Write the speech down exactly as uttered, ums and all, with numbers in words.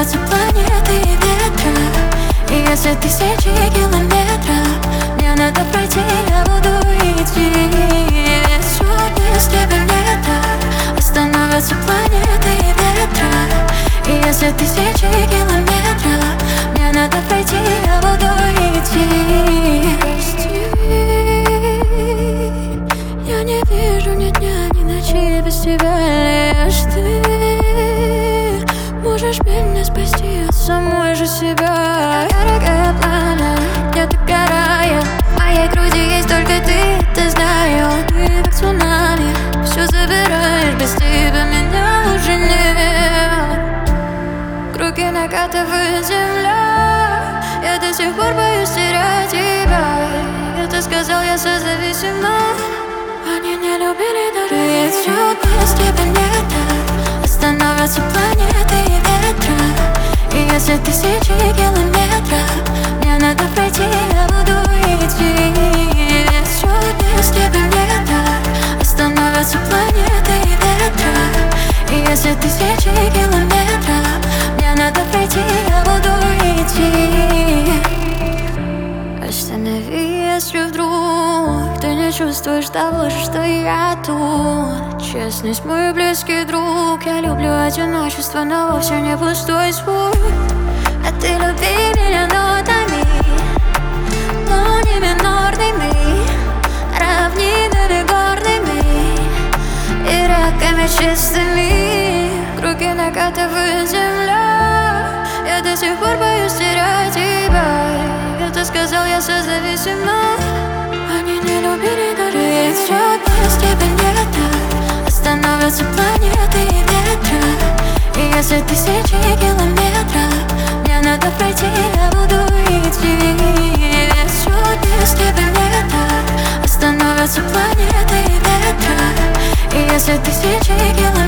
остановятся планеты и ветра. И если тысячи километров мне надо пройти, я буду идти. Весь счет без тебя лето, остановятся планеты и ветра. И если тысячи километров мне надо пройти, я буду идти. Прости, я не вижу ни дня, ни ночи без тебя. Лишь ты можешь меня спасти от самой же себя. Яркое пламя, я догораю, в моей груди есть только ты, это знаю. Ты как цунами, все забираешь, без тебя меня уже нет. Круги накатывает земля, я до сих пор боюсь терять тебя. Это сказал я созависима, они не любили даже. Ведь все без тебя лето, остановятся планеты и ветра. И если тысячи километров мне надо пройти, я буду идти. Ведь все без тебя лето, остановятся планеты и ветра. И если тысячи километров мне надо пройти, я буду идти. Останови, если вдруг ты не чувствуешь того же, что и я тут. Честность, мой близкий друг. Я люблю одиночество, но вовсе не пустой звук. А ты люби меня нотами, но не минорными, равнинами горными и реками чистыми. Круги накатывает земля, я до сих пор боюсь терять тебя. Это сказал я созависима, они не любили даже. Ведь все без тебя лето, остановятся планеты и ветра. И если тысячи километров мне надо пройти, я буду идти. Ведь все без тебя лето, остановятся планеты и ветра. И если тысячи километров